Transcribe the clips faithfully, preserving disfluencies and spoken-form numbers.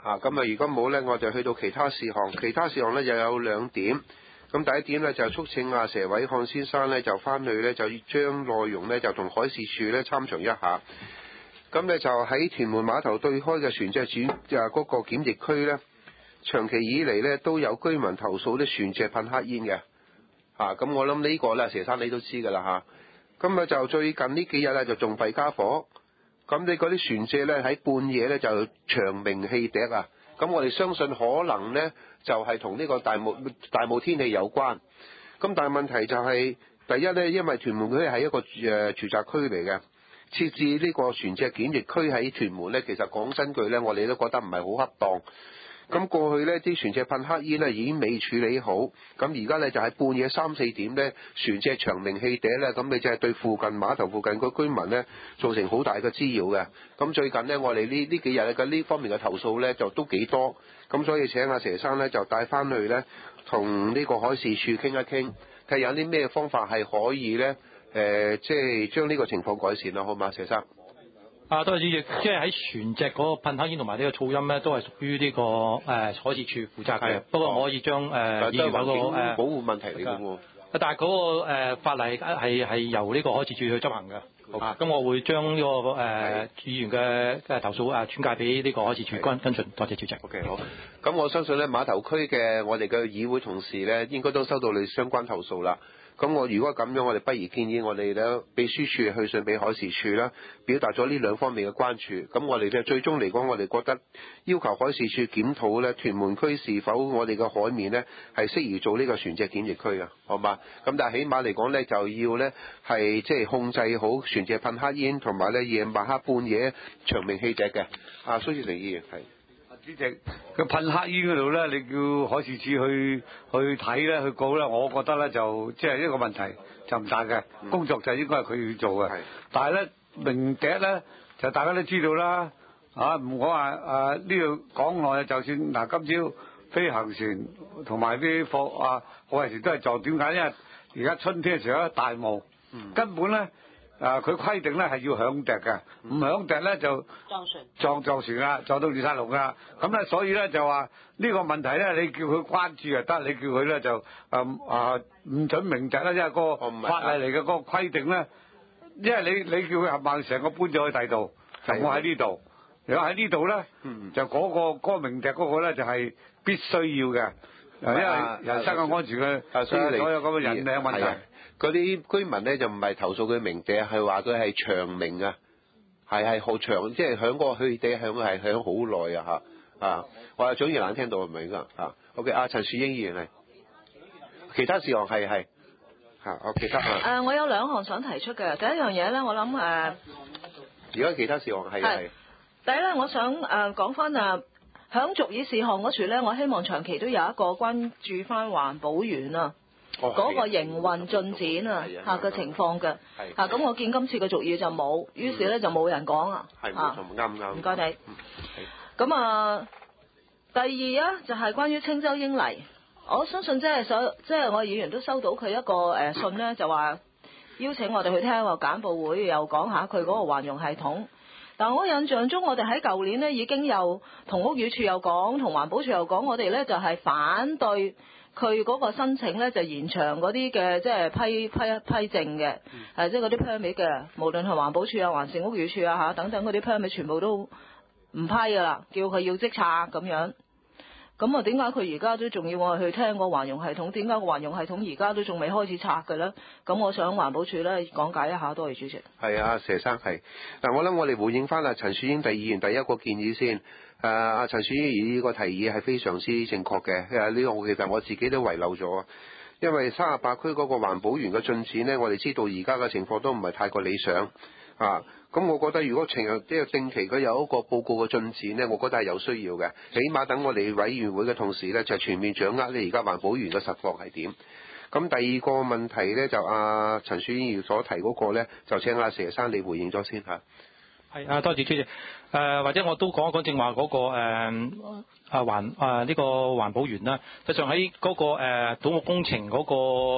啊，咁啊如果冇咧，我就去到其他事項。其他事項咧又有兩點。咁第一點咧就促請阿佘偉漢先生咧就翻去咧就將內容咧就同海事處咧參詳一下。咁咧就喺屯門碼頭對開嘅船隻轉就嗰個檢疫區咧，長期以嚟咧都有居民投訴啲船隻噴黑煙嘅。嚇，咁我諗呢個咧，佘生你都知㗎啦嚇。咁啊就最近呢幾日咧就仲弊家伙。咁你嗰啲船隻咧喺半夜咧就長鳴汽笛啊！咁我哋相信可能咧就係同呢個大霧大霧天氣有關。咁但係問題就係、是、第一咧，因為屯門區係一個誒、呃、住宅區嚟嘅，設置呢個船隻檢疫區喺屯門咧，其實講真句咧，我哋都覺得唔係好恰當。咁過去呢啲船隻噴黑煙呢已經未處理好，咁而家呢就喺半夜三四點呢，船隻長鳴汽笛呢，咁你就係對附近碼頭附近個居民呢造成好大嘅滋擾嘅。咁最近呢，我哋呢呢幾日嘅呢方面嘅投訴呢就都幾多，咁所以請阿佘生呢就帶翻去呢，同呢個海事處傾一傾，睇下有啲咩方法係可以呢，誒、呃，即係將呢個情況改善啦，好嘛，佘生？ 啊，多謝主席，即係喺船隻嗰個噴黑煙同埋呢個噪音咧，都係屬於呢個誒海事處負責嘅。不過我可以將誒議員嗰個誒保護問題嚟嘅喎。 但係嗰個誒法例係係由呢個海事處去執行嘅。啊，咁我會將呢個誒議員嘅嘅投訴誒轉介俾呢個海事處跟跟進。多謝主席。 OK， 好。咁我相信咧碼頭區嘅我哋嘅議會同事咧，應該都收到你相關投訴啦。咁我如果咁樣，我哋不如建議我哋咧秘書處去信俾海事處啦，表達咗呢兩方面嘅關注。咁我哋咧最終嚟講，我哋覺得要求海事處檢討咧屯門區是否我哋嘅海面咧係適宜做呢個船隻檢疫區啊，好嘛？咁但係起碼嚟講咧，就要咧係即係控制好船隻噴黑煙，同埋咧夜晚黑半夜長鳴汽笛嘅。啊，蘇志成議員係。 主席，佢噴黑煙嗰度咧，你叫海事處去去睇咧，去告咧，我覺得咧就即係一個問題就唔大嘅，嗯、工作就應該係佢要做嘅。但係咧鳴笛咧，就大家都知道啦，啊唔好話啊呢度港內就算嗱、啊、今朝飛行船同埋啲貨啊好多時都係撞，點解？因為而家春天嘅時候咧大霧，嗯、根本咧。啊！佢規定咧係要響笛嘅，唔響笛咧就撞船，撞撞船啊，撞到亂晒龍啊！咁咧，所以咧就話呢個問題咧，你叫佢關注就得，你叫佢咧就啊啊唔准鳴笛啦，因為個法例嚟嘅嗰個規定咧，因為你你叫佢合埋成個搬咗去第度，就我喺呢度。如果喺呢度咧，就嗰個嗰個鳴笛嗰個咧就係必須要嘅，因為人身嘅安全嘅，所以所有咁嘅人命問題。 嗰啲居民咧就唔係投訴佢鳴笛，係話佢係長鳴啊，係係好長，即係響嗰個汽笛響係響好耐啊嚇啊！我係總言難聽到係咪㗎啊 ？OK， 阿陳樹英議員係其他事項係係嚇，我其他啊。 誒，我有兩項想提出嘅。第一樣嘢咧，我諗誒， 而家其他事項係係。 第一咧，我想誒講翻誒，響續議事項嗰處咧，我希望長期都有一個關注翻環保員啊。嗰、哦、個營運進展啊嚇嘅情況嘅嚇，咁我見今次嘅續議就冇，於是咧就冇人講啊嚇， 啱啱唔該你。 咁啊，第二啊就係、是、關於青州英泥，我相信即係所即係我議員都收到佢一個誒信咧，就話邀請我哋去聽個簡報會，又講下佢嗰個環用系統。但我印象中，我哋喺舊年咧已經有同屋宇署又講，同環保署又講，我哋咧就係、是、反對。佢嗰個申請咧就延長嗰啲嘅即係批批批證嘅，誒即係嗰啲 permit 嘅，無論係環保署啊、還是屋宇署啊嚇等等嗰啲 permit 全部都唔批噶啦，叫佢要即拆咁樣。咁啊點解佢而家都仲要我去聽個環用系統？點解個環用系統而家都仲未開始拆嘅咧？咁我想環保署咧講解一下，多謝主席。係啊，佘生係嗱，我諗我哋回應翻阿陳樹英第議員第一個建議先。誒阿陳樹英議員呢個提議係非常之正確嘅。誒呢個我其實我自己都遺漏咗，因為三十八區嗰個環保員嘅進展呢，我哋知道而家嘅情況都唔係太過理想啊。咁我覺得如果成日即係定期佢有一個報告嘅進展呢，我覺得係有需要嘅。起碼等我哋委員會嘅同事呢，就全面掌握你而家環保員嘅實況係點。咁第二個問題呢，就阿陳樹英議員所提嗰個呢，就請阿佘生你回應咗先嚇。 係啊，多謝主席。誒、呃、或者我都講一講正話嗰個誒啊環啊呢個環保員啦。實際上喺嗰個誒土木工程嗰個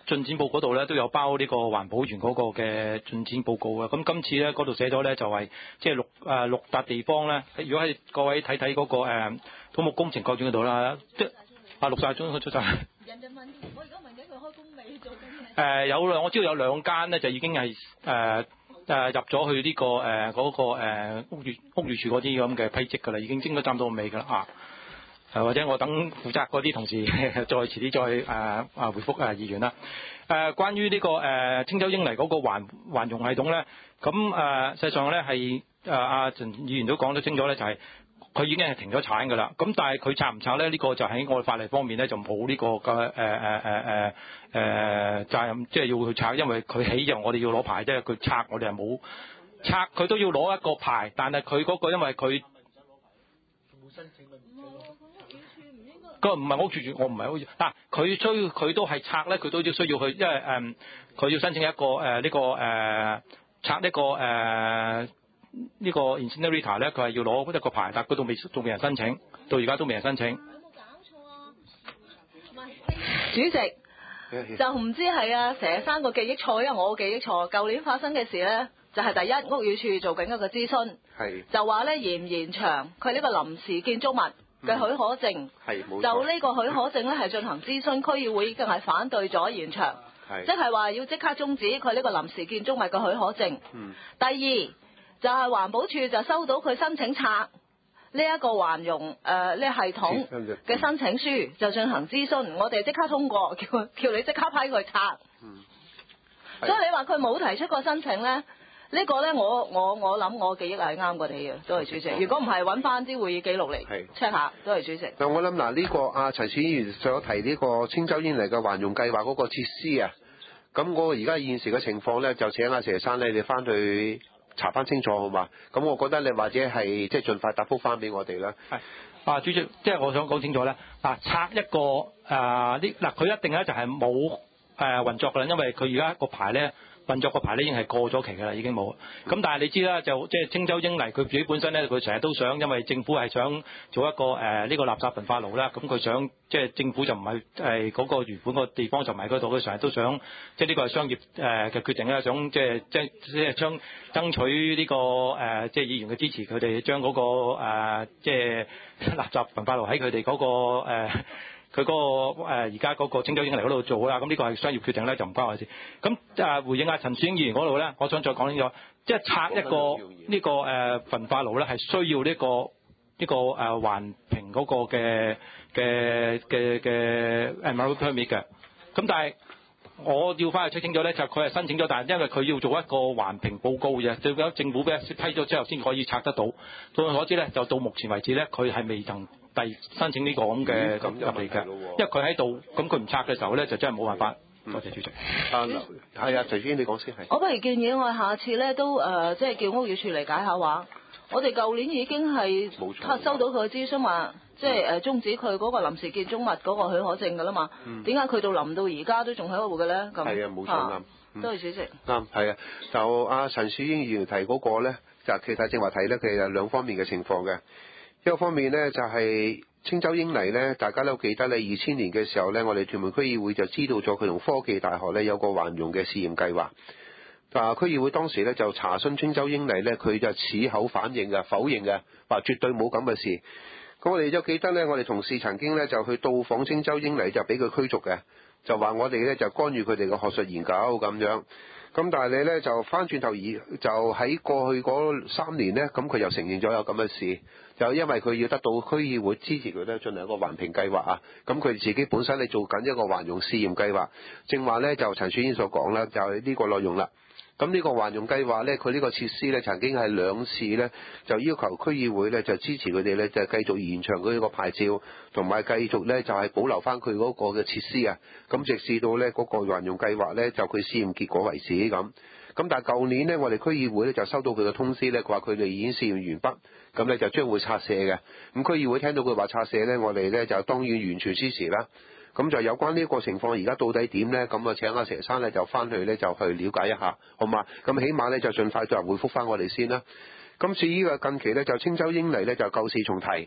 進展報嗰度咧都有包呢個環保員嗰個嘅進展報告嘅。咁今次咧嗰度寫咗咧就係即係六誒六笪地方咧，如果係各位睇睇嗰個誒土木工程構築嗰度啦，即係啊綠晒中出晒。人哋問我而家問緊佢開工未做緊嘢？誒有兩，我知道有兩間咧就已經係誒誒入咗去呢、這個誒嗰、呃那個、呃、屋宇屋宇署嗰啲咁嘅批則㗎啦，已經應該爭到尾㗎啦啊！誒或者我等負責嗰啲同事再遲啲再誒啊、呃、回覆誒議員啦。誒、呃、關於呢、這個誒、呃、青洲英泥嗰個環環容系統咧，咁誒、呃、實際上咧係誒阿陳議員都講得清楚咧，就係、是。佢已經係停咗產㗎啦，咁但係佢拆唔拆咧？呢、這個就喺我哋法例方面咧就冇呢個嘅誒誒誒誒誒責任，即係要去拆，因為佢起就我哋要攞牌啫，佢拆我哋係冇拆，佢都要攞一個牌，但係佢嗰個因為佢冇申請個唔係屋住住，我唔係好似嗱，佢需佢都係拆咧，佢都要需要去，因為誒佢、呃、要申請一個誒呢、呃這個誒、呃、拆呢、這個誒。呃呢個 incinerator 咧，佢係要攞一個牌，但係嗰度未仲未人申請，到而家都未人申請。有冇搞錯啊？唔係，主席就唔知係啊佘生個記憶錯，因為我個記憶錯。舊年發生嘅事咧，就係、是、第一屋宇署做緊一個諮詢，係就話咧延唔延長佢呢個臨時建築物嘅許可證，係、嗯、冇錯。就呢個許可證咧係進行諮詢，區議會已經係反對咗延長，係即係話要即刻終止佢呢個臨時建築物嘅許可證。嗯，第二。就係環保署就收到佢申請拆呢一個環容誒呢、呃這個、系統嘅申請書，就進行諮詢，我哋即刻通過，叫叫你即刻批佢拆。嗯，所以你話佢冇提出過申請咧，呢、這個咧我我我諗我記憶係啱過你嘅，都係主席。如果唔係揾翻啲會議記錄嚟 check 下，都係主席。 嗱我諗嗱呢個阿陳議員所提呢個青洲英泥嘅環容計劃嗰個設施啊，咁我而家現時嘅情況咧，就請阿佘生咧，你翻去。查翻清楚好嘛？咁我覺得你或者係即係盡快答覆翻俾我哋啦。係啊，主席，即係我想講清楚咧。嗱，拆一個誒呢嗱，佢、呃、一定咧就係冇誒運作㗎啦，因為佢而家個牌咧運作個牌咧已經係過咗期㗎啦，已經冇。咁但係你知啦，就即係青洲英泥佢自己本身咧，佢成日都想，因為政府係想做一個誒呢、呃這個垃圾焚化爐啦。咁佢想即係政府就唔係誒嗰個原本個地方就唔係嗰度，佢成日都想即係呢個係商業誒嘅決定啦，想即係即係即係將爭取呢、這個誒、呃、即係議員嘅支持，佢哋將嗰個誒、呃、即係垃圾焚化爐喺佢哋嗰個誒。呃佢嗰、那個而家嗰個青洲英泥嗰度做啦，咁呢個係商業決定咧，就唔關我事。咁誒回應阿陳小英議員嗰度咧，我想再講清楚，即係拆一個呢、這個誒、呃、焚化爐咧，係需要呢、這個呢、這個誒、呃、環評嗰個嘅嘅嘅嘅 environmental permit 嘅。咁但係我要翻去 check 清楚咧，就佢、是、係申請咗，但係因為佢要做一個環評報告嘅，最緊政府俾批咗之後先可以拆得到。據我所知咧，就到目前為止咧，佢係未曾。第申請呢個咁嘅入嚟嘅，因為佢喺度，咁佢唔拆嘅時候咧，就真係冇辦法。多、嗯、謝主席。啊，係啊，徐先你講先係。我不如建議我下次咧都誒，即、呃、係叫屋宇署嚟解下話。我哋舊年已經係收到佢嘅諮詢話，即係誒終止佢嗰個臨時建築物嗰個許可證㗎啦嘛。點解佢到臨到而家都仲喺度嘅咧？咁係啊，冇錯啱。多謝主席。啱係啊，就阿陳樹英議員提嗰個咧，就其實正話睇咧，佢有兩方面嘅情況嘅。一個方面呢，就係青洲英泥呢，大家都記得咧，二千年嘅時候呢，我哋屯門區議會就知道咗佢同科技大學呢有個環容嘅試驗計劃。啊，區議會當時呢就查詢青洲英泥呢，佢就矢口反應嘅，否認嘅，話絕對冇咁嘅事。咁我哋就記得呢，我哋同事曾經呢就去到訪青洲英泥，就俾佢驅逐嘅，就話我哋呢就干預佢哋嘅學術研究咁樣。咁但係你呢就翻轉頭而就喺過去嗰三年呢，咁佢又承認咗有咁嘅事。就因為佢要得到區議會支持佢咧，進行一個環評計劃啊。咁佢自己本身咧做緊一個環容試驗計劃，正話咧就陳樹英所講啦，就係呢個內容啦。咁呢個環容計劃咧，佢呢個設施咧曾經係兩次咧就要求區議會咧就支持佢哋咧就繼續延長佢呢個牌照，同埋繼續咧就係保留翻佢嗰個嘅設施啊。咁直至到咧嗰個環容計劃咧就佢試驗結果為止咁。咁但係舊年呢，我哋區議會咧就收到佢嘅通知咧，佢話佢哋已經試驗完畢，咁咧就將會拆卸嘅。咁區議會聽到佢話拆卸咧，我哋咧就當然完全支持啦。咁就有關呢個情況，而家到底點咧？咁啊請阿佘生咧就翻去咧就去了解一下，好嘛？咁起碼咧就盡快再回覆翻我哋先啦。咁至於嘅近期咧就青洲英泥咧就舊事重提。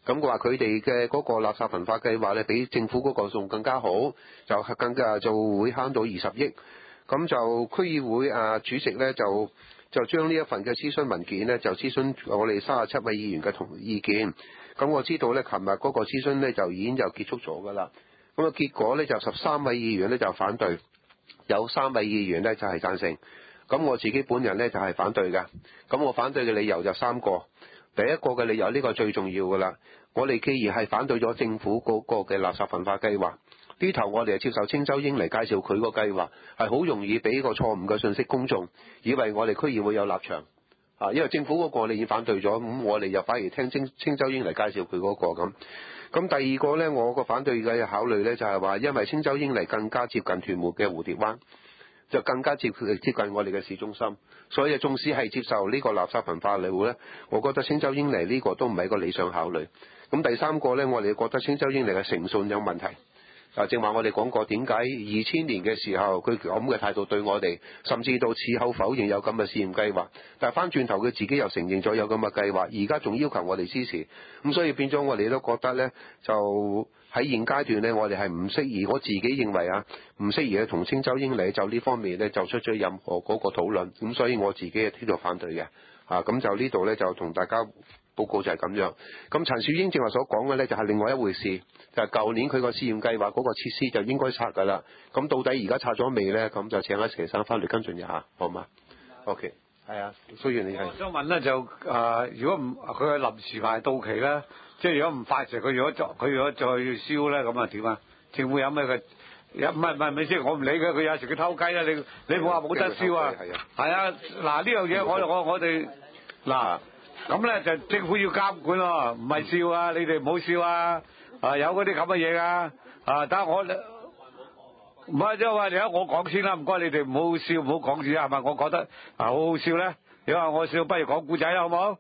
咁佢話佢哋嘅嗰個垃圾焚化計劃咧，比政府嗰個仲更加好，就更加就會慳到二十億。咁就區議會啊主席咧就就將呢一份嘅諮詢文件咧就諮詢我哋三十七位議員嘅同意見。咁我知道咧，琴日嗰個諮詢咧就已經就結束咗㗎啦。咁啊結果咧就十三位議員咧就反對，有三位議員咧就係贊成。咁我自己本人咧就係反對嘅。咁我反對嘅理由就三個。第一個嘅理由呢個最重要㗎啦。我哋既然係反對咗政府嗰個嘅垃圾焚化計劃，呢頭我哋係接受清州英嚟介紹佢個計劃，係好容易俾個錯誤嘅信息公眾，以為我哋區議會有立場啊，因為政府嗰個我哋已經反對咗，咁我哋又反而聽清清州英嚟介紹佢嗰個咁。咁第二個呢，我個反對嘅考慮呢，就係話，因為清州英嚟更加接近屯門嘅蝴蝶灣，就更加接接近我哋嘅市中心，所以縱使係接受呢個垃圾焚化嚟呢，我覺得清州英嚟呢個都唔係一個理想考慮。咁第三個呢，我哋覺得清州英嚟嘅誠信有問題。啊，正話我哋講過點解二千年嘅時候佢咁嘅態度對我哋，甚至到矢口否認有咁嘅試驗計劃，但係翻轉頭佢自己又承認咗有咁嘅計劃，而家仲要求我哋支持，咁所以變咗我哋都覺得呢，就喺現階段呢，我哋係唔適宜，我自己認為啊，唔適宜同清州英嚟就呢方面呢，就出咗任何嗰個討論，咁所以我自己係呢度反對嘅。啊，咁就呢度呢，就同大家報告就係咁樣。咁陳樹英正話所講嘅呢，就係另外一回事，就係舊年佢個試驗計劃嗰個設施就應該拆㗎啦。咁到底而家拆咗未呢？咁就請阿陳生翻嚟跟進一下，好嗎 ？OK，係啊，雖然你係。 我想問呢，就誒、呃，如果唔佢嘅臨時牌到期咧，即係如果唔發時，佢如果再佢如果再燒咧，咁啊點啊？政府有咩嘅？有唔係唔係咪先？我唔理佢，佢有時佢偷雞啦。你你冇話冇得燒啊？係啊，係啊。嗱呢樣嘢我我我哋嗱咁咧就政府要監管喎，唔係笑啊！你哋唔好笑啊！啊有嗰啲咁嘅嘢啊！啊等我唔係即係話而家我講先啦，唔該你哋唔好笑，唔好講住啊，係咪？我覺得啊好好笑咧，你話我笑，不如講故仔啦，好唔好？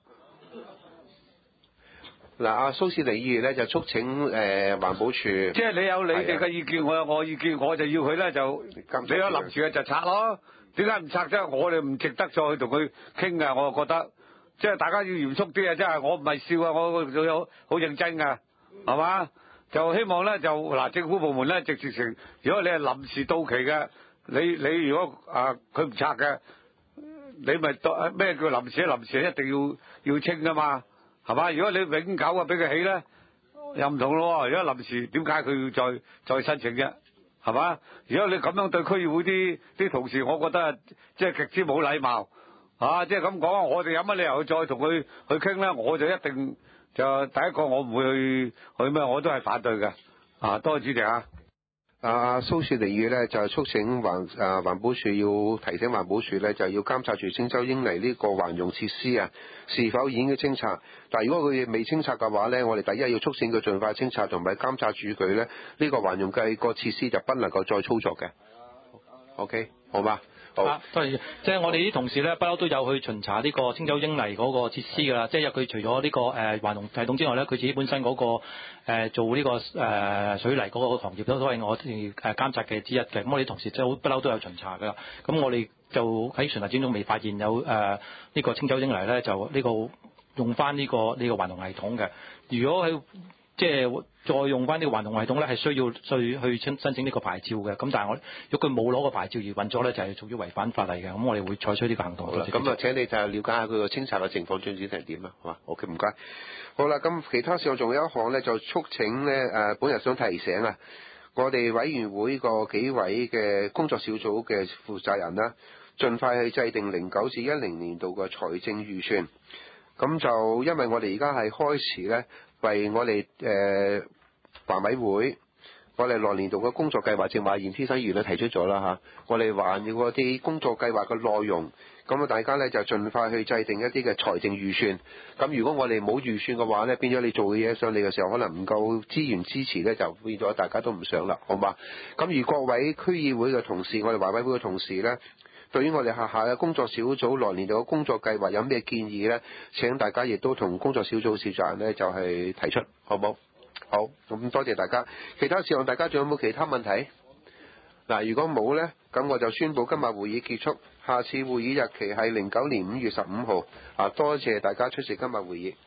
嗱，阿蘇士利議員咧就促請誒、呃、環保署，即係你有你哋嘅意見，我有我意見，我就要佢咧就你有臨時嘅就拆咯。點解唔拆啫？我哋唔值得再去同佢傾㗎，我覺得即係大家要嚴肅啲啊！即係我唔係笑啊，我仲有好認真㗎，係嘛？就希望咧就嗱，政府部門咧直直情，如果你係臨時到期嘅，你你如果啊佢唔拆嘅，你咪咩叫臨時？臨時一定要要清㗎嘛。係嘛？如果你永久啊俾佢起咧，又唔同咯。如果臨時，點解佢要再再申請啫？係嘛？如果你咁樣對區議會啲啲同事，我覺得即係極之冇禮貌啊！即係咁講，我哋有乜理由再同佢去傾咧？我就一定就第一個，我唔會去去咩，我都係反對嘅。啊，多謝主席啊！ 阿蘇士利議咧就促請環誒環保署要提醒環保署咧就要監察住清州英嚟呢個環用設施啊是否已經清拆。但係如果佢未清拆嘅話咧，我哋第一要促請佢盡快清拆，同埋監察住佢咧呢、這個環用計個設施就不能夠再操作嘅。OK， 好嗎？好。 啊，多謝。即係我哋啲同事咧，不嬲都有去巡查呢個清州英嚟嗰個設施㗎啦。即係佢除咗呢、這個誒、呃、環用系統之外咧，佢自己本身嗰、那個、呃、做呢、這個誒、呃、水泥嗰個行業都都係我哋誒監察嘅之一嘅。咁我哋同事即係不嬲都有巡查㗎啦。咁我哋就喺巡查之中未發現有誒呢、呃這個清州英嚟咧，就呢、這個用翻呢、這個呢、這個環用系統嘅。如果佢即係再用翻呢個環用系統咧，係需要去去申申請呢個牌照嘅。咁但係我如果佢冇攞個牌照而運作咧，就係屬於違反法例嘅。咁我哋會採取呢個行動。 好啦，咁啊請你就了解下佢個清拆嘅情況進展係點啊？好嘛 ，OK 唔該。好啦，咁其他事項仲有一項咧，就促請咧誒、呃，本日想提醒啊，我哋委員會個幾位嘅工作小組嘅負責人啦，盡快去制定零九至一零年度嘅財政預算。咁就因為我哋而家係開始咧，為我哋誒環委會，我哋來年度嘅工作計劃，正話嚴先生議員都提出咗啦嚇，我哋還要嗰啲工作計劃嘅內容，咁啊大家咧就盡快去制定一啲嘅財政預算。咁如果我哋冇預算嘅話咧，變咗你做嘅嘢上嚟嘅時候，可能唔夠資源支持咧，就變咗大家都唔想啦，好嘛？咁而各位區議會嘅同事，我哋環委會嘅同事咧，對於我哋下下嘅工作小組來年度嘅工作計劃有咩建議呢？請大家亦都同工作小組負責人呢就係提出，好冇？好，咁多謝大家。其他事項大家仲有冇其他問題？嗱，如果冇呢，咁我就宣佈今日會議結束。下次會議日期係零九年五月十五號。啊，多謝大家出席今日會議。